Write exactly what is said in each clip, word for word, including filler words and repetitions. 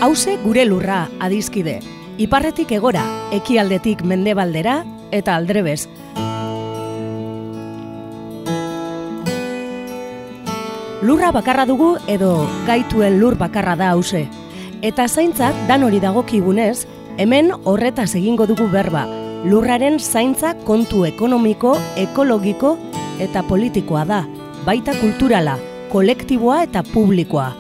Hauze gure lurra, adizkide. Iparretik egora, ekialdetik mendebaldera eta aldrebez. Lurra bakarra dugu edo gaituen lur bakarra da hauze. Eta zaintzak dan hori dagokigunez, hemen horretaz egingo dugu berba. Lurraren zaintza kontu ekonomiko, ekologiko eta politikoa da, baita kulturala, kolektiboa eta publikoa.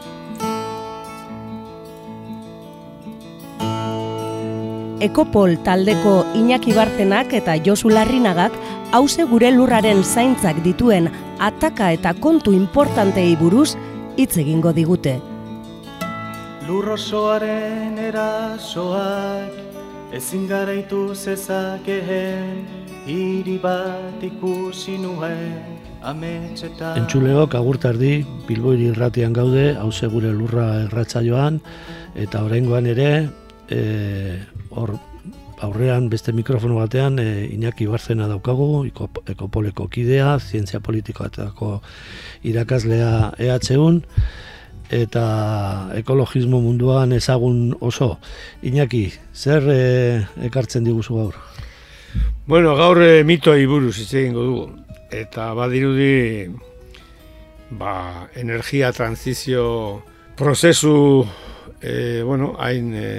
Ekopol taldeko Iñaki Bartenak eta Josu Larrinagak hauze gure lurraren zaintzak dituen ataka eta kontu importantei buruz hitz egingo digute. Lur osoaren erasoak ezin garaitu zezakeen, hiri bat ikusi nuen ametxetan. Entzuleok agurtardi, Bilbo irratian gaude, hauze gure lurra erratsaioan, eta oraingoan ere, e, hor aurrean beste mikrofono batean e, Iñaki Barzena daukagu, Ekopoleko kidea, zientzia politikoetako irakaslea E H Un, eta ekologismo munduan ezagun oso. Iñaki, zer e, ekartzen diguzu gaur? Bueno, gaur e, mitoi buruz hitz egingo dugu. Eta badirudi ba, energia transizio prozesu e, bueno, hain e,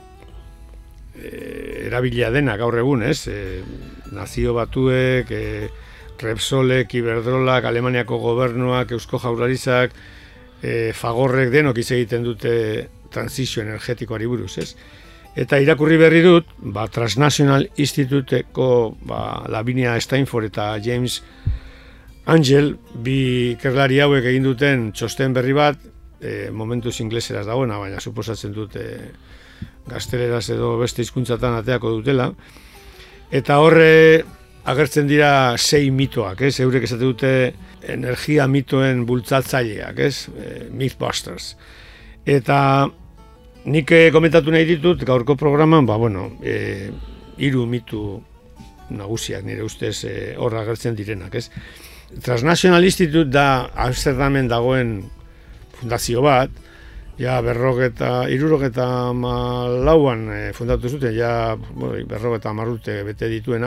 e, erabilia dena gaur egun, ez? E, nazio Batuek, e, Repsolek, Iberdrolak, Alemaniako gobernuak, Eusko Jaurlaritzak, e, Fagorrek denok hitz egiten dute transizio energetikoari buruz, ez? Eta irakurri berri dut, ba, Transnational Instituteko ba, Lavinia Steinfort eta James Angel, bi ikerlari hauek egin duten txosten berri bat, e, momentuz ingleseraz dagoena, baina suposatzen dut e, gazteleraz edo beste hizkuntzatan ateako dutela. Eta horre agertzen dira sei mitoak, ez? Eurek esate dute energia mitoen bultzatzaileak, ez? E, Mythbusters. Eta nik komentatu nahi ditut gaurko programan, ba, bueno, e, hiru mitu nagusiak nire ustez e, hor agertzen direnak, ez? Transnational Institute da Amsterdamen dagoen fundazio bat, ja berrogeta, irurogeta malauan e, fundatu zuten, ja bueno, berrogeta marrute bete dituena,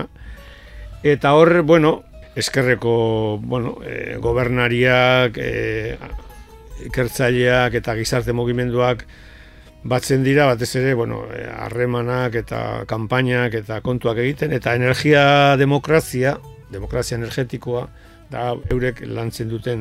eta hor, bueno, eskerreko, bueno, e, gobernariak, e, ikertzaileak eta gizarte mugimenduak batzen dira, batez ere, bueno, harremanak eta kanpainak eta kontuak egiten, eta energia demokrazia, demokrazia energetikoa, da eurek lantzen duten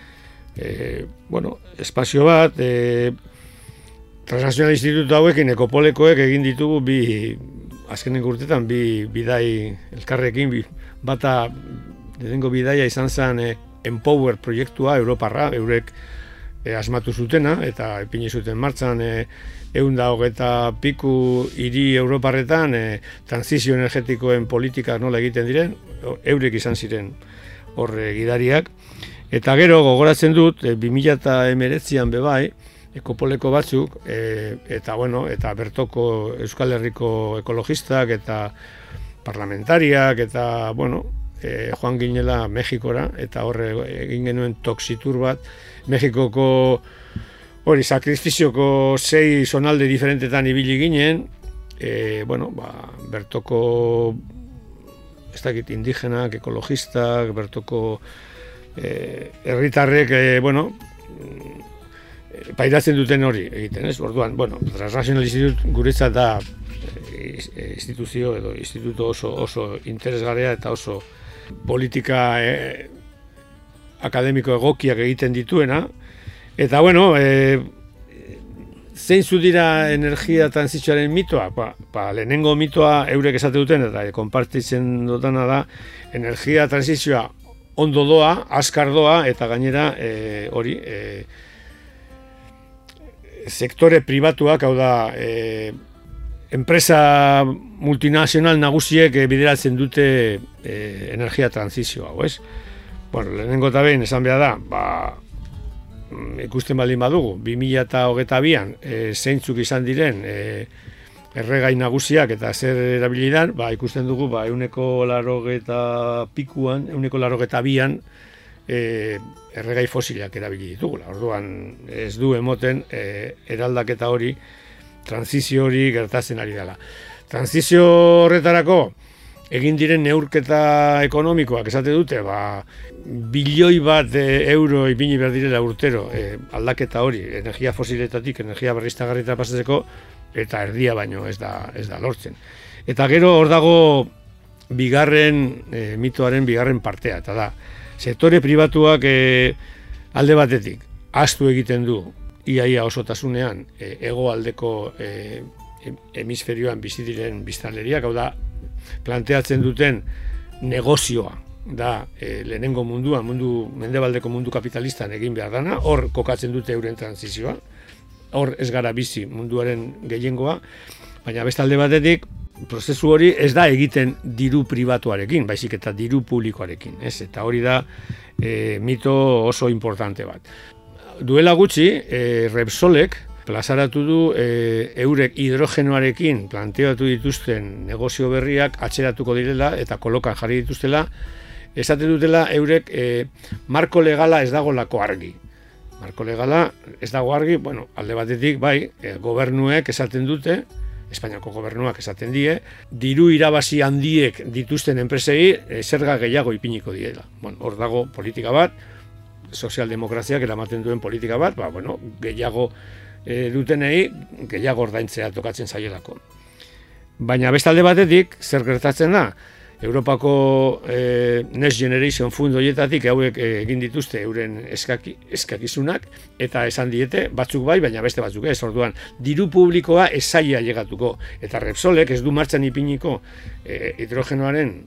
e, bueno, espazio bat, e, Transnational Institute hauekin Ekopolekoek egin ditugu bi, azkenengo urtetan, bi bidai elkarrekin, bi, bata, lehenengo bidaia izan zen e, Empower proiektua, Europarra, eurek E, asmatu zutena, eta ipini zuten martxan e, eunda hogeta piku hiri Europarretan e, transizio energetikoen politika nola egiten diren, eurek izan ziren horre gidariak. Eta gero gogoratzen dut, e, bi mila hemeretzian bebai, Ekopoleko batzuk, e, eta bueno, eta bertoko Euskal Herriko ekologistak eta parlamentariak, eta bueno, e, joan ginela Mexikora, eta horre egin genuen toxitur bat, Mexikoko hori sakrifizioko sei zonalde diferentetan ibili ginen, e, bueno, ba, bertoko ez dakit indigenak, ekologistak, bertoko e, herritarrek, e, bueno, pairatzen duten hori egiten, ez? Orduan, bueno, Transnational Institute guretzat da e, instituzio edo instituto oso, oso interesgarria eta oso politika e, akademiko egokiak egiten dituena, eta bueno, e, zeintzuk dira energia transizioaren mitoa? Ba, ba, lehenengo mitoa eurek esate duten, eta konpartitzen dutana da, energia transizioa ondo doa, azkar doa, eta gainera e, hori, e, sektore pribatuak, hau da, e, enpresa multinazional nagusiek e, bideratzen dute e, energia transizioa, hau ez? Bueno, lehenengo eta behin esan behar da, ba, ikusten baldin badugu, bi mila hogeita bian e, zeintzuk izan diren e, erregai nagusiak eta zer erabilidan, ba, ikusten dugu, ba, euneko larogeta pikuan, euneko larogeta bian e, erregai fosilak erabili ditugula. Orduan ez du emoten e, eraldaketa hori transizio hori gertatzen ari dela. Transizio horretarako egin diren neurketa ekonomikoak esate dute, ba, bilioi bat e, euro ipini behar direla urtero e, aldaketa hori, energia fosiletatik, energia berriztagarrietara pasatzeko, eta erdia baino ez da, ez da lortzen. Eta gero hor dago bigarren e, mitoaren bigarren partea, eta da, sektore pribatuak e, alde batetik ahaztu egiten du iaia osotasunean e, hegoaldeko e, hemisferioan bizi diren biztanleriak, hau da, planteatzen duten negozioa da e, lehenengo munduan, mundu, mendebaldeko mundu kapitalistan egin behar dana, hor kokatzen dute euren transizioa, hor ez gara bizi munduaren gehiengoa, baina bestalde batetik, prozesu hori ez da egiten diru pribatuarekin, baizik eta diru publikoarekin, ez? Eta hori da e, mito oso importante bat. Duela gutxi, e, Repsolek plazaratu du e, eurek hidrogenoarekin planteatu dituzten negozio berriak atzeratuko direla eta kolokan jarri dituztela, esaten dutela eurek e, marko legala ez dagolako argi. Marko legala ez dago argi, bueno, alde batetik bai, e, gobernuek esaten dute, Espainiako gobernuak esaten die, diru irabazi handiek dituzten enpresei e, zerga gehiago ipiniko diela. Bueno, hor dago politika bat, sozialdemokraziak eramaten duen politika bat, ba, bueno, gehiago E, dutenei gehiago ordaintzea tokatzen zaielako. Baina bestalde batetik, zer gertatzen da? Europako e, Next Generation Fund horietatik hauek e, egin dituzte euren eskaki, eskakizunak, eta esan diete, batzuk bai, baina beste batzuk ez, orduan, diru publikoa esaia llegatuko. Eta Repsolek ez du martxan ipiniko e, hidrogenoaren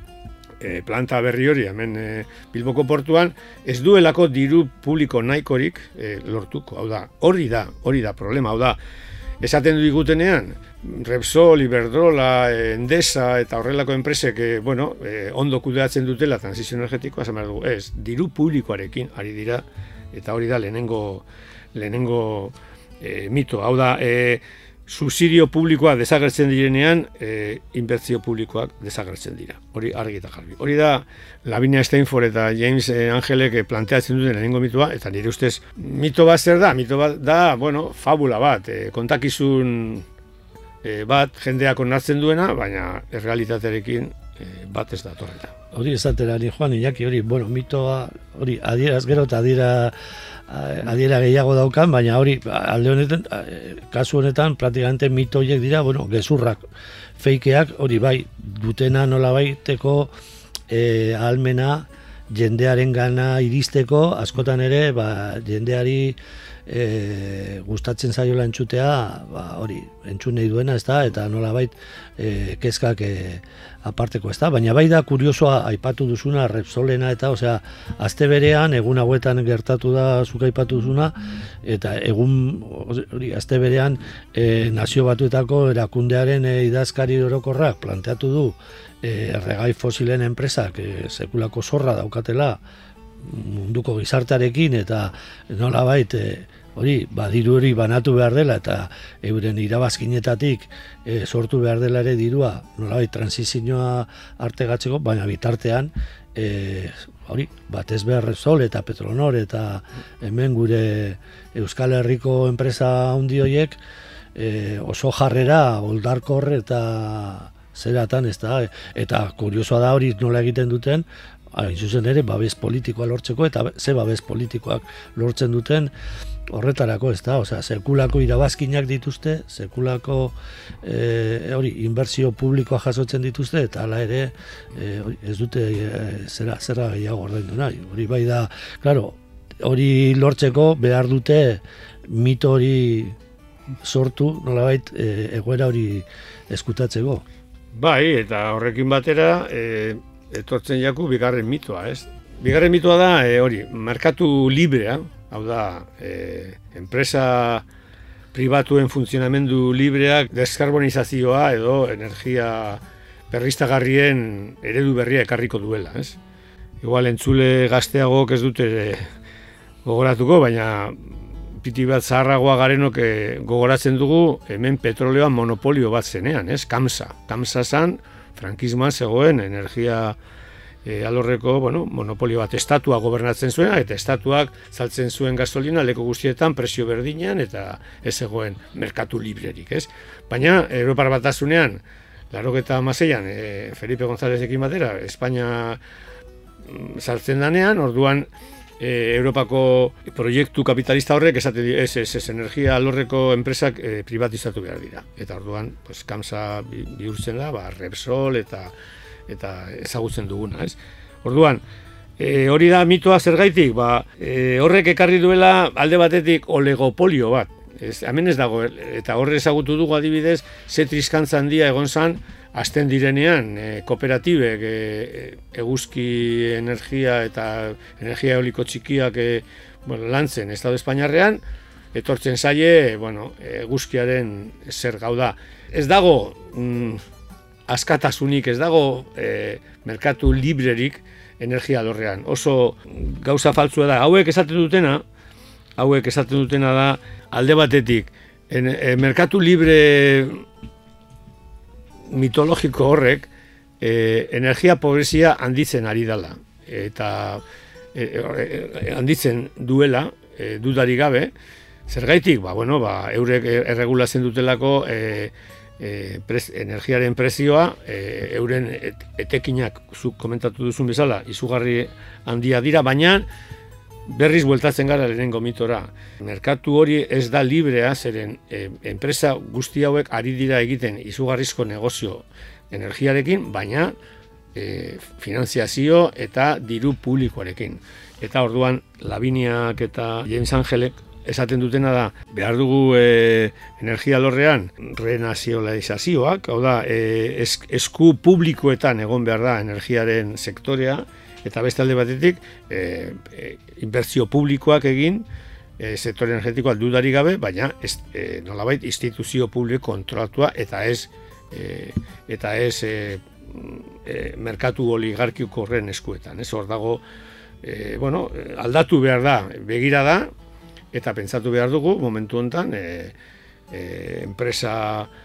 planta berri hori, hemen e, Bilboko portuan, ez duelako diru publiko nahikorik e, lortuko. Hau da, hori da, hori da problema, hau da, esaten du digutenean, Repsol, Iberdrola, Endesa eta horrelako enpresek, e, bueno, e, ondo kudeatzen dutela transizio energetikoa, esan behar dugu, ez, diru publikoarekin ari dira, eta hori da lehenengo, lehenengo e, mito, hau da, e, subsidio publikoa desagertzen direnean, e, inbertsio publikoak desagertzen dira. Hori argi eta garbi. Hori da Lavinia Steinfort eta James Angelek planteatzen duten lehenengo mitoa, eta nire ustez mito bat zer da? Mito bat da, bueno, fabula bat, e, kontakizun e, bat jendeak onartzen duena, baina errealitatearekin e, bat ez da torreta. Hori esatera ni Juan Iñaki, hori, bueno, mitoa, hori adieraz gero eta adiera adiera gehiago daukan, baina hori alde honetan, kasu honetan praktikamente mito horiek dira, bueno, gezurrak, feikeak, hori bai, dutena nolabaiteko e, ahalmena jendearen gana iristeko, askotan ere, ba, jendeari e, gustatzen zaiola entzutea, ba, hori, entzun nahi duena, ez da, eta nolabait e, kezkak e, aparteko, ez da, baina bai da kuriosoa aipatu duzuna Repsolena eta, osea, aste berean, egun hauetan gertatu da zuk aipatu duzuna, eta egun, hori, aste berean e, nazio batuetako erakundearen e, idazkari orokorrak planteatu du e, erregai fosilen enpresak e, sekulako zorra daukatela munduko gizartearekin eta nolabait e, hori, ba, diru hori banatu behar dela eta euren irabazkinetatik e, sortu behar dela ere dirua nolabait transizioa artegatzeko, baina bitartean e, hori, batez behar Repsol eta Petronor eta hemen gure Euskal Herriko enpresa handi horiek e, oso jarrera oldarkor eta zeratan ez da, eta kuriosoa da hori nola egiten duten, hain zuzen ere babes politikoa lortzeko eta ze babes politikoak lortzen duten horretarako, ez da, osea, sekulako irabazkinak dituzte, sekulako e, hori, inbertsio publikoa jasotzen dituzte, eta hala ere e, ez dute e, zera, zera gehiago ordaindu nahi. Hori bai da, claro, hori lortzeko behar dute mito hori sortu, nolabait e, egoera hori eskutatzeko. Bai, eta horrekin batera e, etortzen jaku bigarren mitoa, ez? Bigarren mitoa da, e, hori, merkatu librea, hau da, e, enpresa pribatuen funtzionamendu libreak deskarbonizazioa edo energia berriztagarrien eredu berria ekarriko duela, ez? Igual entzule gazteagok ez dute gogoratuko, baina piti bat zaharragoa garenok gogoratzen dugu hemen petroleoan monopolio bat zenean, ez? Kamsa. Kamsa zan, frankismoan zegoen energia e, alorreko bueno, monopolio bat estatua gobernatzen zuena, eta estatuak saltzen zuen gasolina leku guztietan presio berdinean, eta ez zegoen merkatu librerik, ez? Baina, Europar Batasunean, laurogeita hamaseian, e, Felipe Gonzálezekin batera, Espainia sartzen danean, orduan, E, Europako proiektu kapitalista horrek esate ez, ez, ez energia alorreko enpresak e, privatizatu behar dira. Eta orduan, pues, Kamsa bihurtzen da, ba, Repsol eta eta ezagutzen duguna, ez? Orduan, e, hori da mitoa zergaitik, ba, e, horrek ekarri duela alde batetik oligopolio bat. Ez, hemen ez dago, eta horre ezagutu dugu adibidez, ze triskantza handia egon zan, azten direnean, e, kooperatibek, e, eguzki energia eta energia eoliko txikiak e, bueno, lantzen Estado Espainiarrean, etortzen zaie, bueno, eguzkiaren zer gauda. Ez dago mm, askatasunik, ez dago e, merkatu librerik energia alorrean. Oso gauza faltzua da. Hauek esaten dutena, hauek esaten dutena da, alde batetik, en, e, merkatu libre mitologiko horrek eh, energia pobrezia handitzen ari dela eta eh, eh, handitzen duela eh, dudari gabe. Zergaitik, ba, bueno, ba, eurek erregulatzen dutelako eh, eh, prez, energiaren prezioa, eh, euren et, etekinak zuk komentatu duzun bezala izugarri handia dira, baina berriz bueltatzen gara lehenengo mitora. Merkatu hori ez da librea, zeren e, enpresa guzti hauek ari dira egiten izugarrizko negozio energiarekin, baina e, finanziazio eta diru publikoarekin. Eta orduan, Laviniak eta James Angelek esaten dutena da, behar dugu e, energia alorrean renazionalizazioak, hau da, e, es, esku publikoetan egon behar da energiaren sektorea, eta beste alde batetik, e, e, inbertsio publikoak egin, e, sektore energetikoa dudari gabe, baina ez, e, nolabait instituzio publiko kontrolatua eta ez e, eta ez e, e, merkatu oligarkiko horren eskuetan. Ez hor dago, e, bueno, aldatu behar da, begira da, eta pentsatu behar dugu, momentu honetan, e, e, enpresa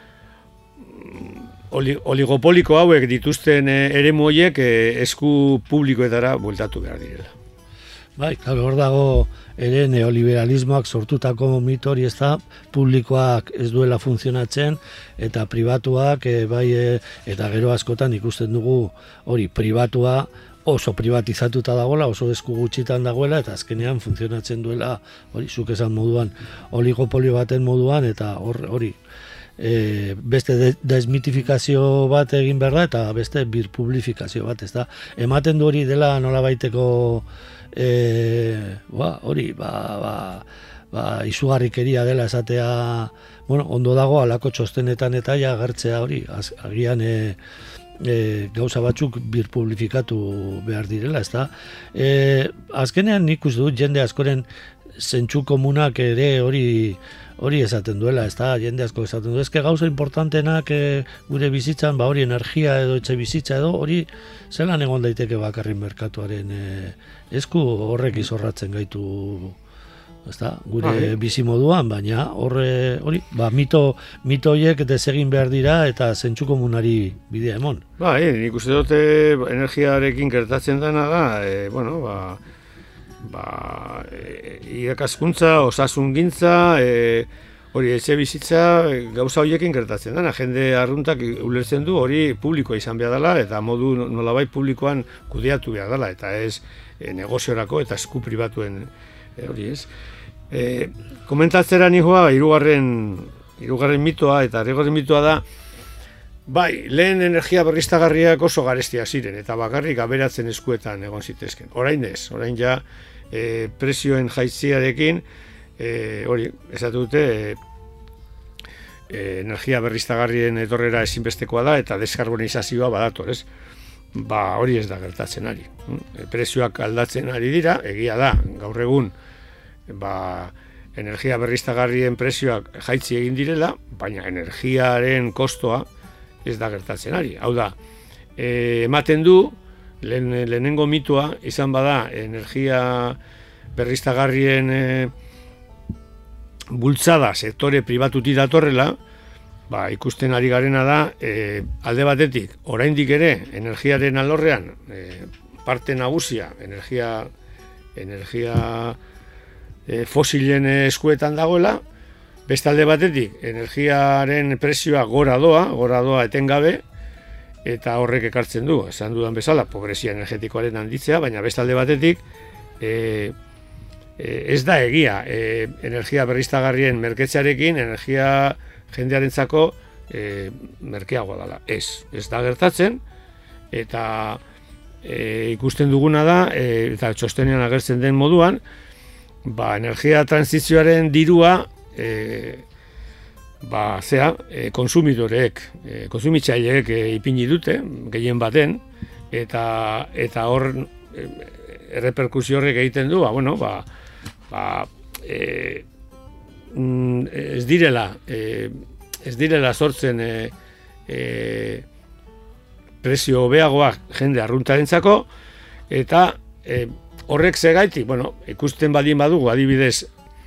oligopoliko hauek dituzten eremu horiek esku publikoetara bueltatu behar direla. Bai, claro, hor dago ere neoliberalismoak sortutako mito hori, ez da, publikoak ez duela funtzionatzen eta pribatuak e, bai e, eta gero askotan ikusten dugu hori pribatua oso privatizatuta dagoela, oso esku gutxitan dagoela eta azkenean funtzionatzen duela hori zuk esan moduan oligopolio baten moduan eta hor hori E, beste desmitifikazio bat egin behar da eta beste birpublifikazio bat, ez da. Ematen du hori dela nolabaiteko e, ba, hori ba, ba, ba, izugarrikeria dela esatea, bueno, ondo dago alako txostenetan eta ja agertzea hori, az, agian e, e, gauza batzuk birpublifikatu behar direla, ez da. E, azkenean nik uste dut jende askoren zentsu komunak ere hori hori esaten duela, ez da, jende asko esaten du. Ezke gauza importantenak e, gure bizitzan, ba hori energia edo etxe bizitza edo, hori zelan egon daiteke bakarrin merkatuaren e, esku horrek izorratzen gaitu, ez da, gure ah, bizi moduan, baina horre, hori, ba mito, mito horiek desegin behar dira eta zentsu komunari bidea emon. Ba, e, nik uste dute energiarekin gertatzen dena da, e, bueno, ba, ba, e, irakaskuntza, osasungintza, e, hori etxe bizitza e, gauza horiekin gertatzen dena. Jende arruntak ulertzen du hori publikoa izan behar dela eta modu nolabait publikoan kudeatu behar dela eta ez e, negoziorako eta esku pribatuen e, hori ez. E, komentatzera nijoa hirugarren hirugarren mitoa eta hirugarren mitoa da, bai, lehen energia berriztagarriak oso garestia ziren eta bakarrik aberatzen eskuetan egon zitezken. Orain ez, orain ja e, prezioen jaitziarekin e, hori, esatu dute e, e, energia berriztagarrien etorrera ezinbestekoa da eta deskarbonizazioa badator, ez? Ba, hori ez da gertatzen ari. E, prezioak aldatzen ari dira, egia da, gaur egun ba, energia berriztagarrien prezioak jaitzi egin direla, baina energiaren kostoa ez da gertatzen ari. Hau da, e, ematen du, lehen, lehenengo mitua izan bada energia berriztagarrien e, bultzada sektore pribatuti datorrela, ba, ikusten ari garena da, e, alde batetik, oraindik ere energiaren alorrean e, parte nagusia energia energia e, fosilen eskuetan dagoela, beste alde batetik energiaren prezioa gora doa, gora doa etengabe, eta horrek ekartzen du, esan dudan bezala, pobrezia energetikoaren handitzea, baina beste alde batetik e, e, ez da egia, e, energia berriztagarrien merketzearekin, energia jendearentzako e, merkeagoa dela. Ez, ez da gertatzen, eta e, ikusten duguna da, e, eta txostenean agertzen den moduan, ba, energia transizioaren dirua e, ba, zea, e, konsumidoreek, e, konsumitzaileek e, ipini dute, gehien baten, eta eta hor e, erreperkusio horrek egiten du, ba, bueno, ba, ba, e, ez direla, e, ez direla sortzen e, e, prezio hobeagoak jende arruntarentzako, eta e, horrek segaitik, bueno, ikusten baldin badugu, adibidez,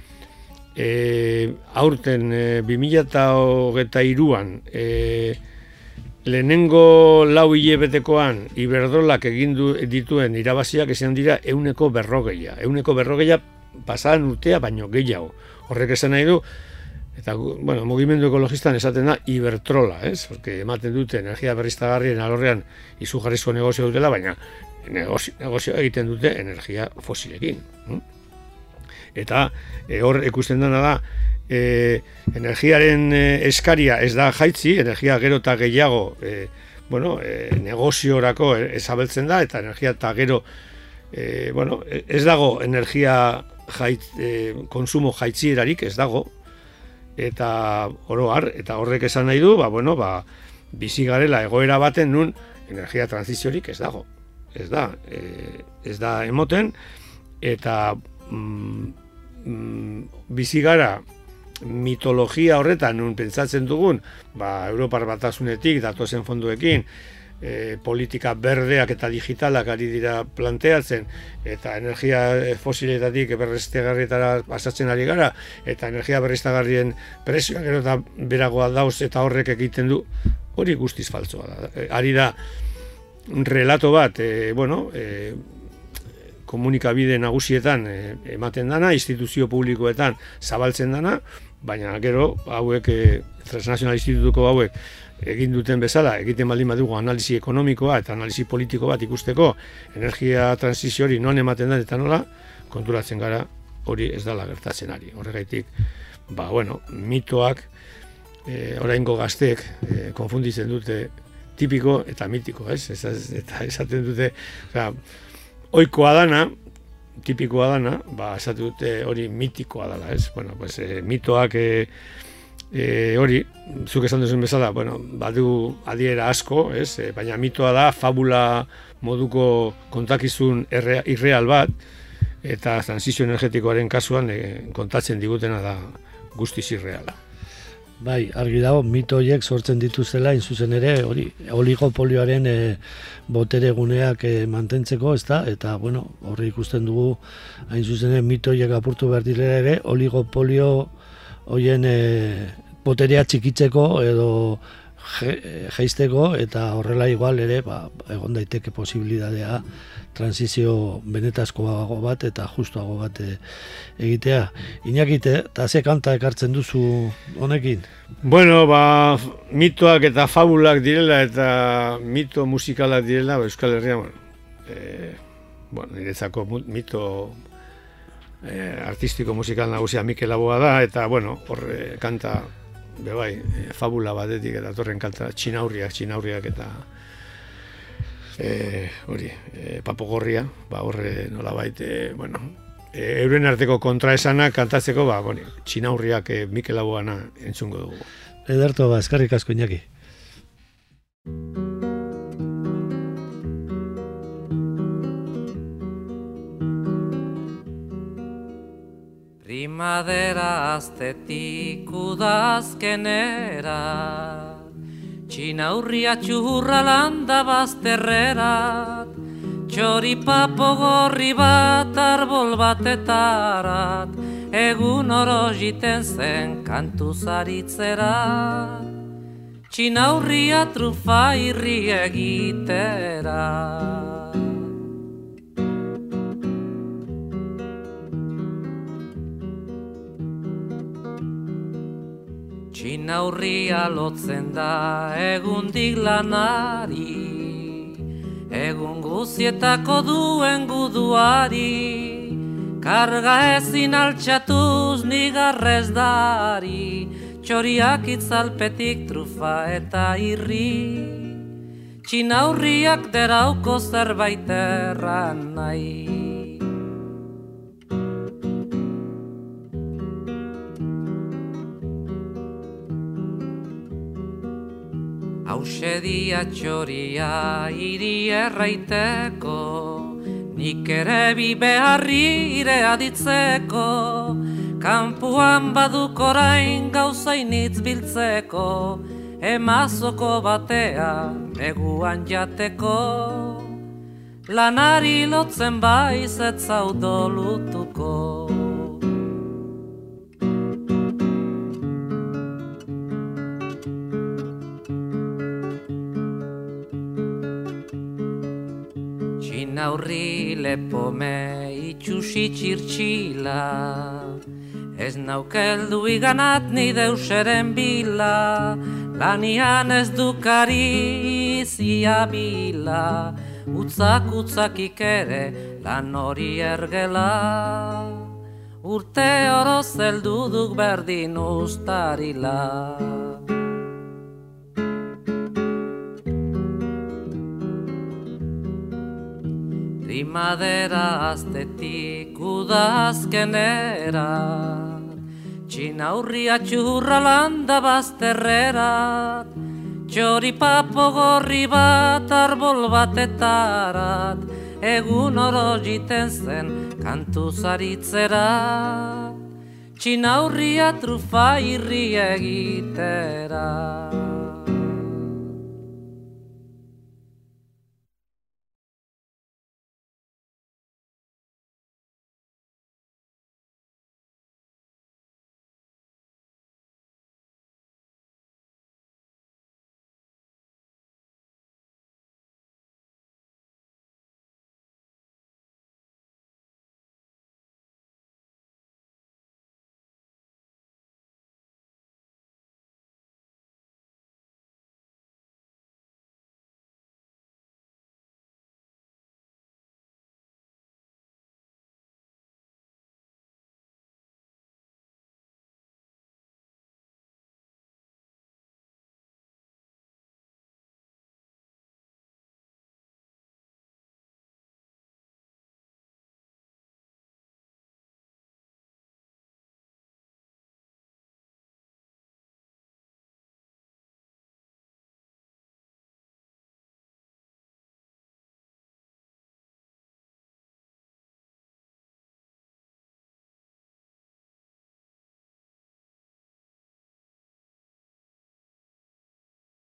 e, aurten e, bi mila hogeita hiruan e, lehenengo lau hilebetekoan Iberdrolak egin du, dituen irabaziak izan dira ehuneko berrogeia. Ehuneko berrogeia pasadan urtea baino gehiago. Horrek esan nahi du, eta bueno, mugimendu ekologistan esaten da Ibertrola, ez? Porque ematen dute energia berriztagarrien alorrean izugarrizko negozio dutela, baina negozio, negozio egiten dute energia fosilekin. Hm? Eta e, hor ikusten dena da, e, energiaren e, eskaria ez da jaitzi, energia gero eta gehiago e, bueno, e, negoziorako ezabeltzen da, eta energia eta gero e, bueno, ez dago energia jait, e, konsumo jaitzierarik, ez dago, eta oro har, eta horrek esan nahi du, ba, bueno, ba, bizi garela egoera baten nun energia transiziorik ez dago. Ez da, e, ez da emoten, eta mm, mm, bizi gara mitologia horretan nun pentsatzen dugun, ba, Europar Batasunetik datozen fonduekin, e, politika berdeak eta digitalak ari dira planteatzen, eta energia fosiletatik berriztagarrietara pasatzen ari gara, eta energia berriztagarrien prezioak gero eta beragoa dauz, eta horrek egiten du, hori guztiz faltzoa da. E, ari da relato bat, e, bueno, e, komunikabide nagusietan e, ematen dana, instituzio publikoetan zabaltzen dana, baina gero hauek, e, Transnational Institutuko hauek egin duten bezala, egiten baldin badugu analisi ekonomikoa eta analisi politiko bat ikusteko energia transizio hori non ematen da eta nola, konturatzen gara hori ez dela gertatzen ari. Horregaitik, ba, bueno, mitoak, e, oraingo gazteek e, konfunditzen dute tipiko eta mitiko, ez? Ez, ez, eta esaten dute, oza, ohikoa dana, tipikoa dana, ba, esaten dute hori mitikoa dela, ez? Bueno, pues, e, mitoak e, e, hori, zuk esan duzun bezala, bueno, badu adiera asko, ez? E, baina mitoa da, fabula moduko kontakizun erre, irreal bat, eta transizio energetikoaren kasuan e, kontatzen digutena da guztiz irreala. Bai, argi dago, mito horiek sortzen dituzela, zuzen ere, hori, oligopolioaren e, botere guneak e, mantentzeko, ezta? Eta, bueno, horri ikusten dugu, hain zuzen ere, mito horiek apurtu behar direla ere, oligopolio horien e, boterea txikitzeko edo jeisteko, eta horrela igual ere, ba, egon daiteke posibilitatea transizio benetazkoago bat eta justuago bat e, egitea. Iñakite, eta ze kanta ekartzen duzu honekin? Bueno, ba, mitoak eta fabulak direla eta mito musikalak direla, ba, Euskal Herria, bueno, e, bueno, niretzako mito e, artistiko musikal nagusia Mikel Laboa da, eta, bueno, hor e, kanta, bebai, e, fabula batetik eta torren kanta txinaurriak, txinaurriak eta E, hori, e, papogorria, ba, horre nolabait, e, bueno, e, euren arteko kontraesanak kantatzeko, ba, bueno, txinaurriak e, Mikel Laboana entzungo dugu. Ederto, ba, eskarrik asko, Iñaki. Primadera aztetik udazkenera, txinaurria txurra landa bazterrerat, txoripapo gorri bat arbol batetarat, egun oro jiten zen kantu zaritzerat, txinaurria trufa irri egiterat. Txinaurria lotzen da egundik lanari, egun guzietako duen guduari, karga ezin altxatuz nigarrez dari, txoriak itzalpetik trufa eta irri, txinaurriak derauko zerbait erran nahi. Hauxe dia txoria hiri erraiteko, nik ere bi beharri ire aditzeko, kanpuan baduk orain gauzainitz biltzeko, emazoko batea neguan jateko, lanari lotzen baiz ez zaudo lutuko. Txinaurri lepome itxusi txirtxila, ez naukeldu iganat ni deuseren bila, lanian ez dukari izia bila, utzak utzakik ere lan hori ergela, urte oro zelduduk berdin ustarila. Primadera aztetik udazkenera, txinaurria txurra landa bazterrerat, txoripapo gorri bat arbol batetarat, egun oro jiten zen kantu zaritzera, txinaurria trufa irri egitera.